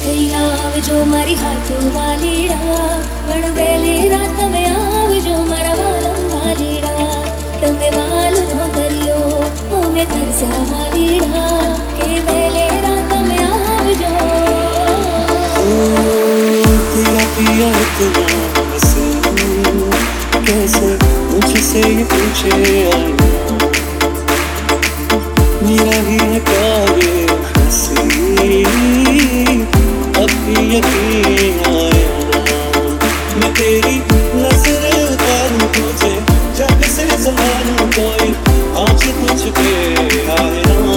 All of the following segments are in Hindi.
આવજો મારી હાથો વાલીડા વણવેલી રાત તમે આવજો મારા વાલમ વાલીડા તમે વાલ નો કર્યો ઓમે તરસ્યા વાલીડા કે વેલે રાત તમે આવજો तेरा पिया इतना बसे कैसे मुझसे ये पूछे आईना मेरा ही है काबिल हंसी अब भी यकीन आया मैं तेरी नजर उतारूं तुझे जग से ज़माना कोई आज तुझ पे आए ना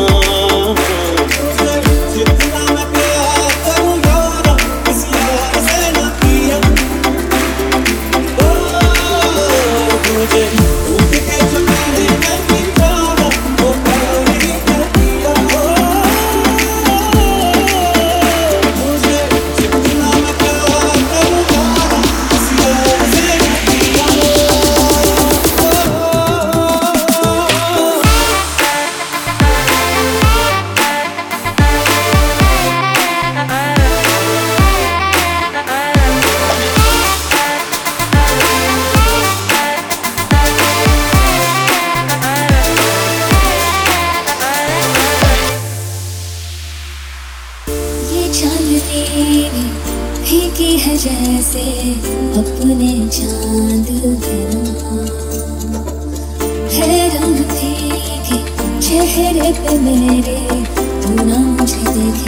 जितना मैं प्यार करूं यारा इस यार से न किया तुझे उठ के जो मैंने नहीं जाना वो प्यार ही कर दिया तुझे जितना मैं प्यार करूं यारा इस यार से न किया ये चांदनी फीकी है जैसे अपने चांद बिना है रंग फीके चेहरे पे मेरे तू ना मुझे देखे